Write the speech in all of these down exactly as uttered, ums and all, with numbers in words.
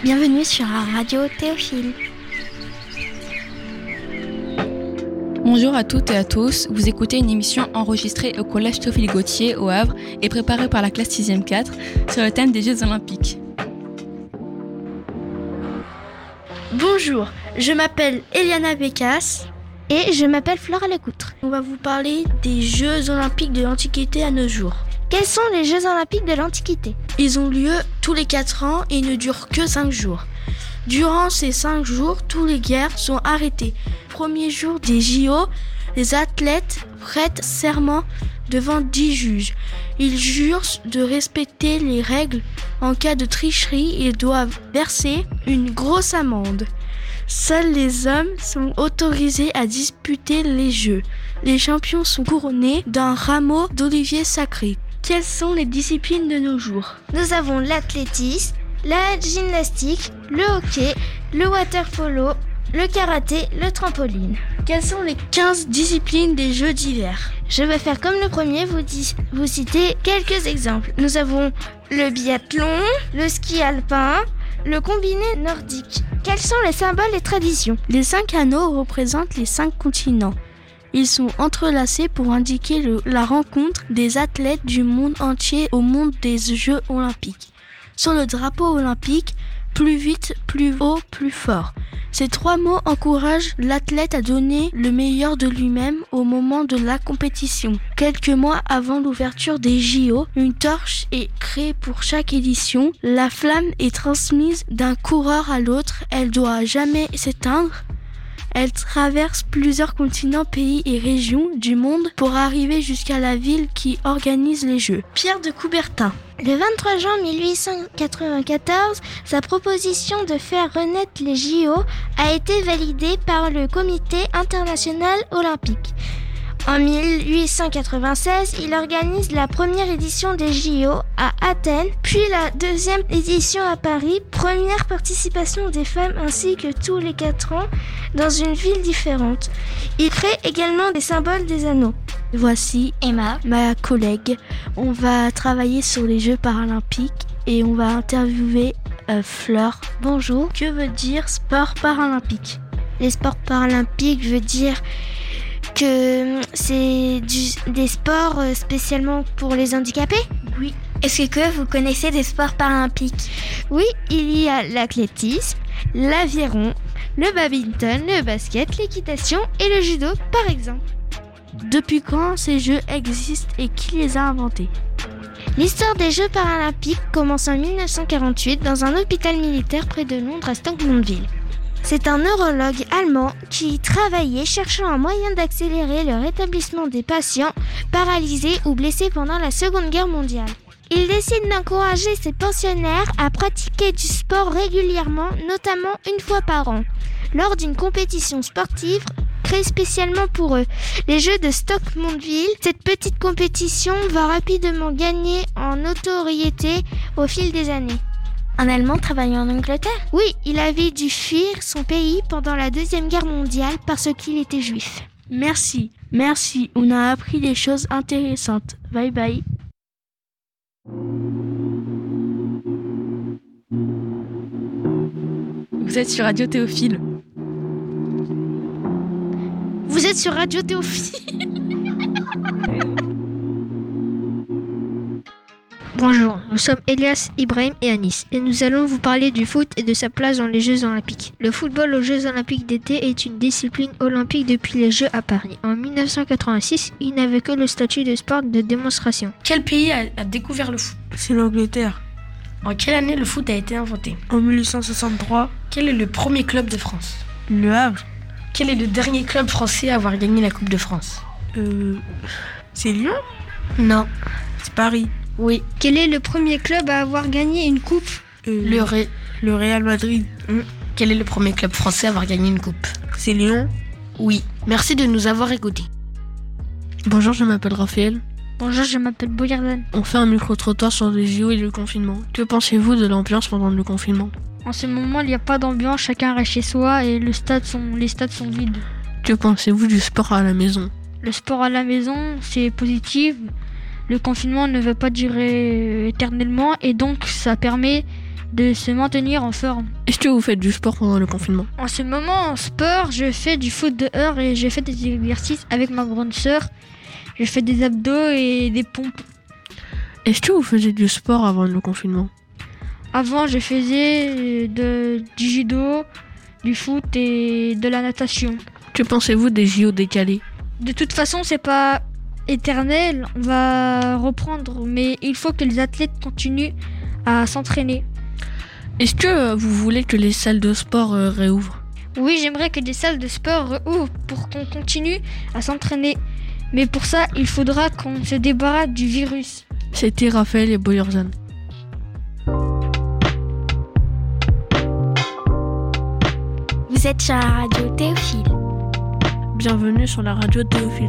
Bienvenue sur la radio Théophile. Bonjour à toutes et à tous, vous écoutez une émission enregistrée au collège Théophile Gautier au Havre et préparée par la classe sixième quatre sur le thème des Jeux Olympiques. Bonjour, je m'appelle Eliana Bécasse. Et je m'appelle Flora Lecoutre. On va vous parler des Jeux Olympiques de l'Antiquité à nos jours. Quels sont les Jeux Olympiques de l'Antiquité ? Ils ont lieu tous les quatre ans et ne durent que cinq jours. Durant ces cinq jours, tous les guerres sont arrêtées. Premier jour des J O, les athlètes prêtent serment devant dix juges. Ils jurent de respecter les règles. En cas de tricherie, ils doivent verser une grosse amende. Seuls les hommes sont autorisés à disputer les Jeux. Les champions sont couronnés d'un rameau d'olivier sacré. Quelles sont les disciplines de nos jours ? Nous avons l'athlétisme, la gymnastique, le hockey, le water-polo, le karaté, le trampoline. Quelles sont les quinze disciplines des Jeux d'hiver ? Je vais faire comme le premier, vous, dis, vous citer quelques exemples. Nous avons le biathlon, le ski alpin, le combiné nordique. Quels sont les symboles et traditions ? Les cinq anneaux représentent les cinq continents. Ils sont entrelacés pour indiquer le, la rencontre des athlètes du monde entier au monde des Jeux Olympiques. Sur le drapeau olympique, plus vite, plus haut, plus fort. Ces trois mots encouragent l'athlète à donner le meilleur de lui-même au moment de la compétition. Quelques mois avant l'ouverture des J O, une torche est créée pour chaque édition. La flamme est transmise d'un coureur à l'autre. Elle doit jamais s'éteindre. Elle traverse plusieurs continents, pays et régions du monde pour arriver jusqu'à la ville qui organise les Jeux. Pierre de Coubertin. Le vingt-trois juin mille huit cent quatre-vingt-quatorze, sa proposition de faire renaître les J O a été validée par le Comité international olympique. En mille huit cent quatre-vingt-seize, il organise la première édition des J O à Athènes, puis la deuxième édition à Paris, première participation des femmes ainsi que tous les quatre ans dans une ville différente. Il crée également des symboles des anneaux. Voici Emma, ma collègue. On va travailler sur les Jeux paralympiques et on va interviewer euh, Fleur. Bonjour. Que veut dire sport paralympique ? Les sports paralympiques veut dire que c'est du, des sports spécialement pour les handicapés ? Oui. Est-ce que vous connaissez des sports paralympiques ? Oui, il y a l'athlétisme, l'aviron, le badminton, le basket, l'équitation et le judo par exemple. Depuis quand ces jeux existent et qui les a inventés ? L'histoire des Jeux paralympiques commence en mille neuf cent quarante-huit dans un hôpital militaire près de Londres à Stoke-Mandeville. C'est un neurologue allemand qui y travaillait cherchant un moyen d'accélérer le rétablissement des patients paralysés ou blessés pendant la Seconde Guerre mondiale. Il décide d'encourager ses pensionnaires à pratiquer du sport régulièrement, notamment une fois par an, lors d'une compétition sportive créée spécialement pour eux, les Jeux de Stoke-Mandeville. Cette petite compétition va rapidement gagner en notoriété au fil des années. Un Allemand travaillant en Angleterre ? Oui, il avait dû fuir son pays pendant la Deuxième Guerre mondiale parce qu'il était juif. Merci, merci, on a appris des choses intéressantes. Bye bye. Vous êtes sur Radio Théophile. Vous êtes sur Radio Théophile. Bonjour, nous sommes Elias, Ibrahim et Anis et nous allons vous parler du foot et de sa place dans les Jeux Olympiques. Le football aux Jeux Olympiques d'été est une discipline olympique depuis les Jeux à Paris. En mille neuf cent quatre-vingt-six, il n'avait que le statut de sport de démonstration. Quel pays a, a découvert le foot ? C'est l'Angleterre. En quelle année le foot a été inventé ? En mille huit cent soixante-trois. Quel est le premier club de France ? Le Havre. Quel est le dernier club français à avoir gagné la Coupe de France ? Euh... C'est Lyon ? Non. C'est Paris. Oui. Quel est le premier club à avoir gagné une coupe ? euh, Le Ré. Le Real Madrid. Mmh. Quel est le premier club français à avoir gagné une coupe ? C'est Lyon. Oui. Merci de nous avoir écoutés. Bonjour, je m'appelle Raphaël. Bonjour, je m'appelle Boyardan. On fait un micro-trottoir sur les J O et le confinement. Que pensez-vous de l'ambiance pendant le confinement ? En ce moment, il n'y a pas d'ambiance, chacun reste chez soi et le stade sont, les stades sont vides. Que pensez-vous du sport à la maison ? Le sport à la maison, c'est positif. Le confinement ne va pas durer éternellement et donc ça permet de se maintenir en forme. Est-ce que vous faites du sport pendant le confinement ? En ce moment, en sport, je fais du foot dehors et j'ai fait des exercices avec ma grande sœur. J'ai fait des abdos et des pompes. Est-ce que vous faisiez du sport avant le confinement ? Avant, je faisais de, du judo, du foot et de la natation. Que pensez-vous des J O décalés ? De toute façon, c'est pas éternel. On va reprendre, mais il faut que les athlètes continuent à s'entraîner. Est-ce que vous voulez que les salles de sport euh, réouvrent ? Oui, j'aimerais que des salles de sport réouvrent pour qu'on continue à s'entraîner. Mais pour ça, il faudra qu'on se débarrasse du virus. C'était Raphaël et Boyerzan. Vous êtes sur la radio Théophile. Bienvenue sur la radio Théophile.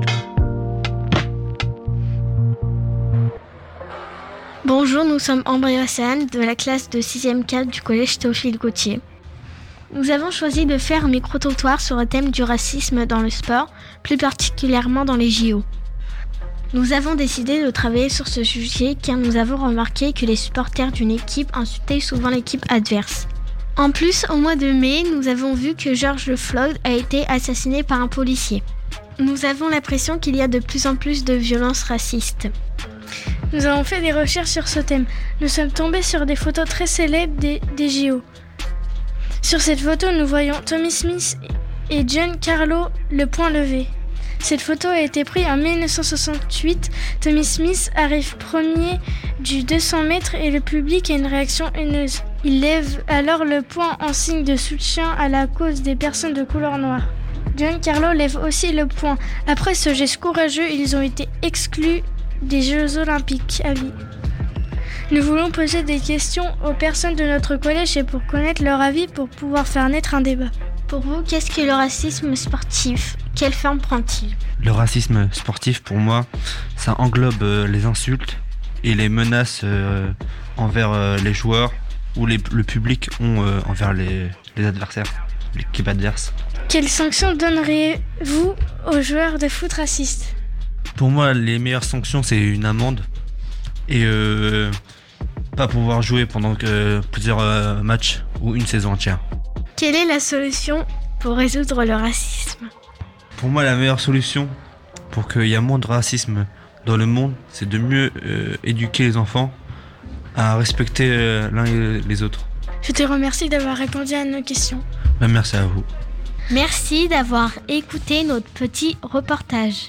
Bonjour, nous sommes Ambre et Hassan de la classe de sixième quatre du collège Théophile Gautier. Nous avons choisi de faire un micro-trottoir sur le thème du racisme dans le sport, plus particulièrement dans les J O. Nous avons décidé de travailler sur ce sujet car nous avons remarqué que les supporters d'une équipe insultaient souvent l'équipe adverse. En plus, au mois de mai, nous avons vu que George Floyd a été assassiné par un policier. Nous avons l'impression qu'il y a de plus en plus de violences racistes. Nous avons fait des recherches sur ce thème. Nous sommes tombés sur des photos très célèbres des, des J O. Sur cette photo, nous voyons Tommy Smith et Giancarlo le poing levé. Cette photo a été prise en dix-neuf cent soixante-huit. Tommy Smith arrive premier du deux cents mètres et le public a une réaction haineuse. Il lève alors le poing en signe de soutien à la cause des personnes de couleur noire. Giancarlo lève aussi le poing. Après ce geste courageux, ils ont été exclus des Jeux Olympiques à vie. Nous voulons poser des questions aux personnes de notre collège et pour connaître leur avis pour pouvoir faire naître un débat. Pour vous, qu'est-ce que le racisme sportif ? Quelle forme prend-il ? Le racisme sportif, pour moi, ça englobe euh, les insultes et les menaces euh, envers euh, les joueurs ou les, le public ont euh, envers les, les adversaires, l'équipe adverse. Quelles sanctions donneriez-vous aux joueurs de foot racistes ? Pour moi, les meilleures sanctions, c'est une amende et euh, pas pouvoir jouer pendant que plusieurs euh, matchs ou une saison entière. Quelle est la solution pour résoudre le racisme ? Pour moi, la meilleure solution pour qu'il y ait moins de racisme dans le monde, c'est de mieux euh, éduquer les enfants à respecter euh, l'un et les autres. Je te remercie d'avoir répondu à nos questions. Ben, merci à vous. Merci d'avoir écouté notre petit reportage.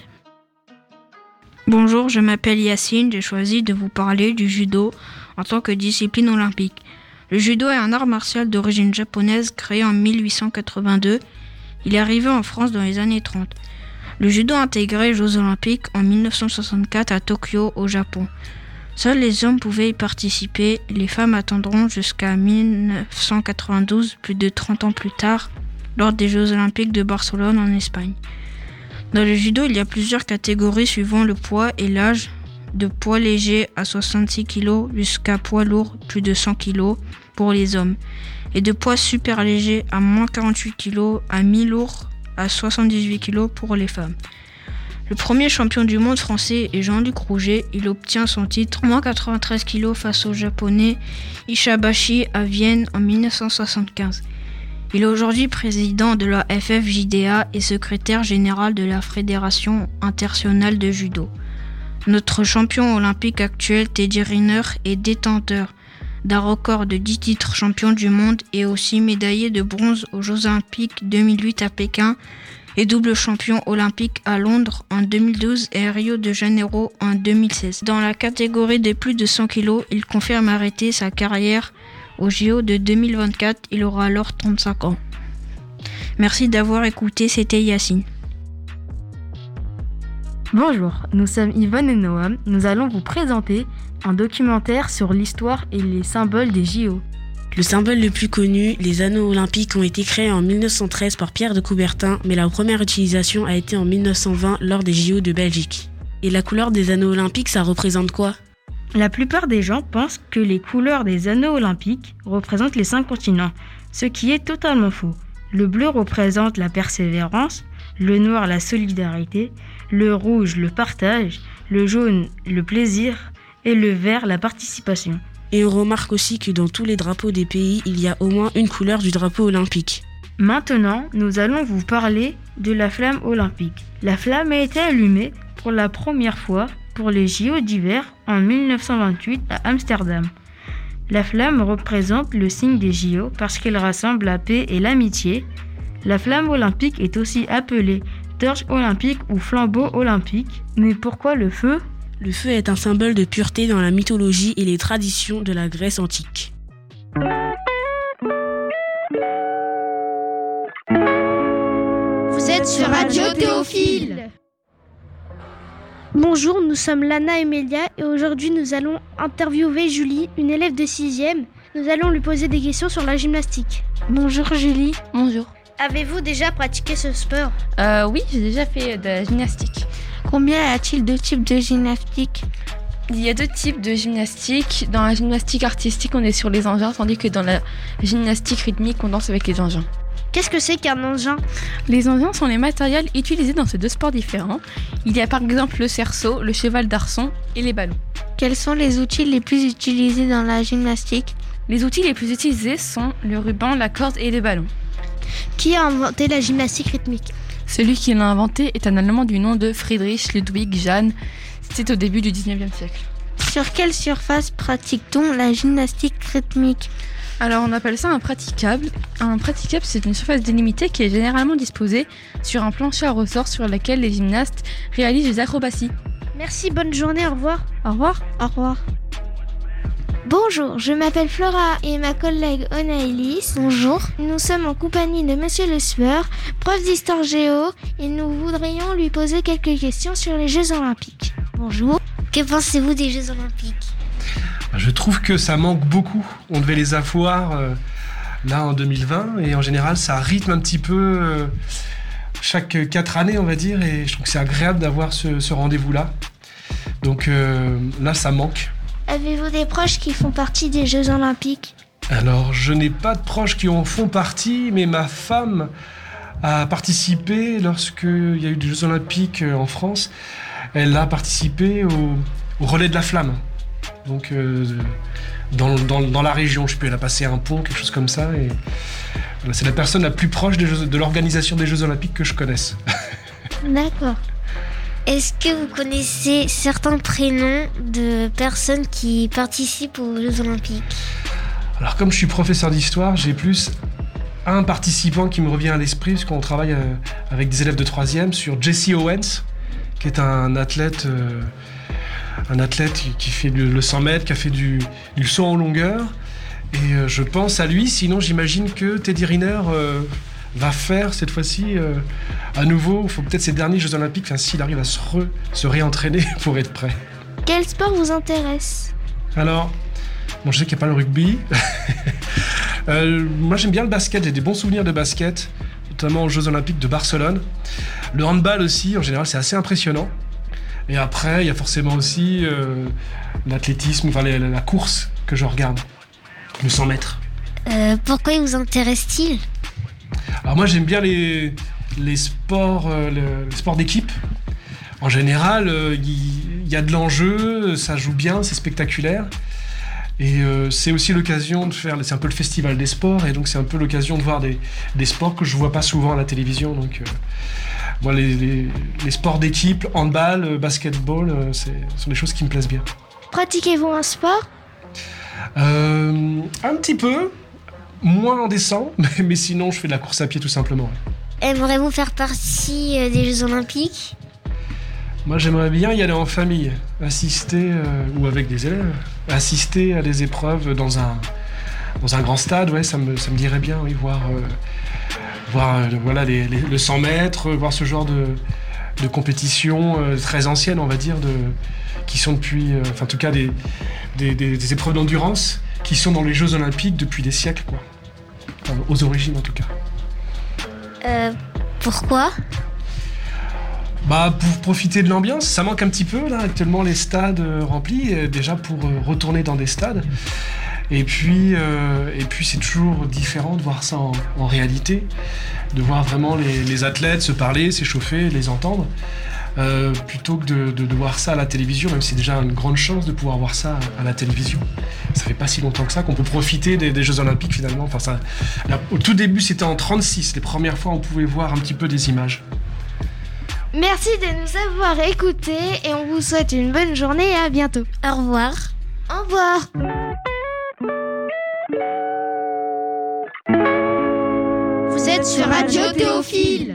Bonjour, je m'appelle Yacine, j'ai choisi de vous parler du judo en tant que discipline olympique. Le judo est un art martial d'origine japonaise créé en mille huit cent quatre-vingt-deux. Il est arrivé en France dans les années trente. Le judo a intégré les Jeux Olympiques en mille neuf cent soixante-quatre à Tokyo, au Japon. Seuls les hommes pouvaient y participer, les femmes attendront jusqu'à mille neuf cent quatre-vingt-douze, plus de trente ans plus tard, lors des Jeux Olympiques de Barcelone en Espagne. Dans le judo, il y a plusieurs catégories suivant le poids et l'âge, de poids léger à soixante-six kilos jusqu'à poids lourd plus de cent kilos pour les hommes, et de poids super léger à moins quarante-huit kilos à mi-lourd à soixante-dix-huit kilos pour les femmes. Le premier champion du monde français est Jean-Luc Rouget. Il obtient son titre moins quatre-vingt-treize kilos face au japonais Ishibashi à Vienne en mille neuf cent soixante-quinze. Il est aujourd'hui président de la F F J D A et secrétaire général de la Fédération internationale de judo. Notre champion olympique actuel, Teddy Riner, est détenteur d'un record de dix titres champion du monde et aussi médaillé de bronze aux Jeux Olympiques deux mille huit à Pékin et double champion olympique à Londres en deux mille douze et à Rio de Janeiro en deux mille seize. Dans la catégorie des plus de cent kilos, il confirme arrêter sa carrière au J O de deux mille vingt-quatre. Il aura alors trente-cinq ans. Merci d'avoir écouté, c'était Yacine. Bonjour, nous sommes Yvonne et Noam. Nous allons vous présenter un documentaire sur l'histoire et les symboles des J O. Le symbole le plus connu, les anneaux olympiques, ont été créés en mille neuf cent treize par Pierre de Coubertin, mais la première utilisation a été en mille neuf cent vingt lors des J O de Belgique. Et la couleur des anneaux olympiques, ça représente quoi ? La plupart des gens pensent que les couleurs des anneaux olympiques représentent les cinq continents, ce qui est totalement faux. Le bleu représente la persévérance, le noir la solidarité, le rouge le partage, le jaune le plaisir et le vert la participation. Et on remarque aussi que dans tous les drapeaux des pays, il y a au moins une couleur du drapeau olympique. Maintenant, nous allons vous parler de la flamme olympique. La flamme a été allumée pour la première fois pour les J O d'hiver en mille neuf cent vingt-huit à Amsterdam. La flamme représente le signe des J O parce qu'elle rassemble la paix et l'amitié. La flamme olympique est aussi appelée torche olympique ou flambeau olympique. Mais pourquoi le feu ? Le feu est un symbole de pureté dans la mythologie et les traditions de la Grèce antique. Vous êtes sur Radio Théophile. Bonjour, nous sommes Lana et Mélia et aujourd'hui nous allons interviewer Julie, une élève de sixième. Nous allons lui poser des questions sur la gymnastique. Bonjour Julie. Bonjour. Avez-vous déjà pratiqué ce sport ? Euh, oui, j'ai déjà fait de la gymnastique. Combien y a-t-il de types de gymnastique ? Il y a deux types de gymnastique. Dans la gymnastique artistique, on est sur les engins, tandis que dans la gymnastique rythmique, on danse avec les engins. Qu'est-ce que c'est qu'un engin ? Les engins sont les matériels utilisés dans ces deux sports différents. Il y a par exemple le cerceau, le cheval d'arçon et les ballons. Quels sont les outils les plus utilisés dans la gymnastique ? Les outils les plus utilisés sont le ruban, la corde et les ballons. Qui a inventé la gymnastique rythmique ? Celui qui l'a inventé est un Allemand du nom de Friedrich Ludwig Jahn. C'était au début du dix-neuvième siècle. Sur quelle surface pratique-t-on la gymnastique rythmique ? Alors on appelle ça un praticable. Un praticable, c'est une surface délimitée qui est généralement disposée sur un plancher à ressort sur lequel les gymnastes réalisent des acrobaties. Merci, bonne journée, au revoir. Au revoir. Au revoir. Bonjour, je m'appelle Flora et ma collègue Onaïlis. Bonjour. Nous sommes en compagnie de Monsieur Le Sueur, prof d'histoire géo, et nous voudrions lui poser quelques questions sur les Jeux Olympiques. Bonjour. Que pensez-vous des Jeux Olympiques ? Je trouve que ça manque beaucoup. On devait les avoir euh, là en deux mille vingt et en général ça rythme un petit peu euh, chaque quatre années on va dire et je trouve que c'est agréable d'avoir ce, ce rendez-vous-là. Donc euh, là ça manque. Avez-vous des proches qui font partie des Jeux Olympiques ? Alors je n'ai pas de proches qui en font partie mais ma femme a participé lorsqu'il y a eu des Jeux Olympiques en France. Elle a participé au, au relais de la flamme. Donc euh, dans, dans, dans la région, je sais plus, elle a passé un pont, quelque chose comme ça. Et voilà, c'est la personne la plus proche des Jeux, de l'organisation des Jeux Olympiques que je connaisse. D'accord. Est-ce que vous connaissez certains prénoms de personnes qui participent aux Jeux Olympiques ? Alors comme je suis professeur d'histoire, j'ai plus un participant qui me revient à l'esprit, parce qu'on travaille euh, avec des élèves de troisième sur Jesse Owens, qui est un athlète... Euh, un athlète qui fait le cent mètres, qui a fait du, du saut en longueur. Et euh, je pense à lui, sinon j'imagine que Teddy Riner euh, va faire cette fois-ci euh, à nouveau, il faut peut-être ses derniers Jeux Olympiques, enfin, s'il arrive à se, re, se réentraîner pour être prêt. Quel sport vous intéresse ? Alors, bon, je sais qu'il n'y a pas le rugby. euh, moi j'aime bien le basket, j'ai des bons souvenirs de basket, notamment aux Jeux Olympiques de Barcelone. Le handball aussi, en général, c'est assez impressionnant. Et après, il y a forcément aussi euh, l'athlétisme, enfin la, la course que je regarde, le cent mètres. Euh, pourquoi il vous intéresse-t-il ? Alors moi, j'aime bien les, les, sports, euh, le, les sports d'équipe. En général, il euh, y, y a de l'enjeu, ça joue bien, c'est spectaculaire. Et euh, c'est aussi l'occasion de faire, c'est un peu le festival des sports, et donc c'est un peu l'occasion de voir des, des sports que je ne vois pas souvent à la télévision. Donc, euh, Bon, les, les, les sports d'équipe, handball, basketball, euh, c'est, ce sont des choses qui me plaisent bien. Pratiquez-vous un sport ? euh, Un petit peu, moins en descente, mais, mais sinon je fais de la course à pied tout simplement. Ouais. Aimeriez-vous faire partie euh, des Jeux Olympiques ? Moi j'aimerais bien y aller en famille, assister, euh, ou avec des élèves, assister à des épreuves dans un, dans un grand stade, ouais, ça me, ça me dirait bien, oui, voir... Euh, voir euh, voilà, les, les, le cent mètres, voir ce genre de, de compétitions euh, très anciennes, on va dire, de, qui sont depuis, euh, enfin en tout cas des, des, des, des épreuves d'endurance qui sont dans les Jeux Olympiques depuis des siècles, quoi. Enfin, aux origines en tout cas. Euh, pourquoi ? Bah, pour profiter de l'ambiance, ça manque un petit peu là, actuellement les stades euh, remplis, euh, déjà pour euh, retourner dans des stades. Et puis, euh, et puis c'est toujours différent de voir ça en, en réalité, de voir vraiment les, les athlètes se parler, s'échauffer, les entendre. euh, plutôt que de, de, de voir ça à la télévision, même si c'est déjà une grande chance de pouvoir voir ça à la télévision. Ça fait pas si longtemps que ça qu'on peut profiter des, des Jeux Olympiques finalement. Enfin, ça, là, au tout début, c'était en trente-six, les premières fois on pouvait voir un petit peu des images. Merci de nous avoir écoutés et on vous souhaite une bonne journée et à bientôt. Au revoir. Au revoir. Vous êtes sur Radio Théophile.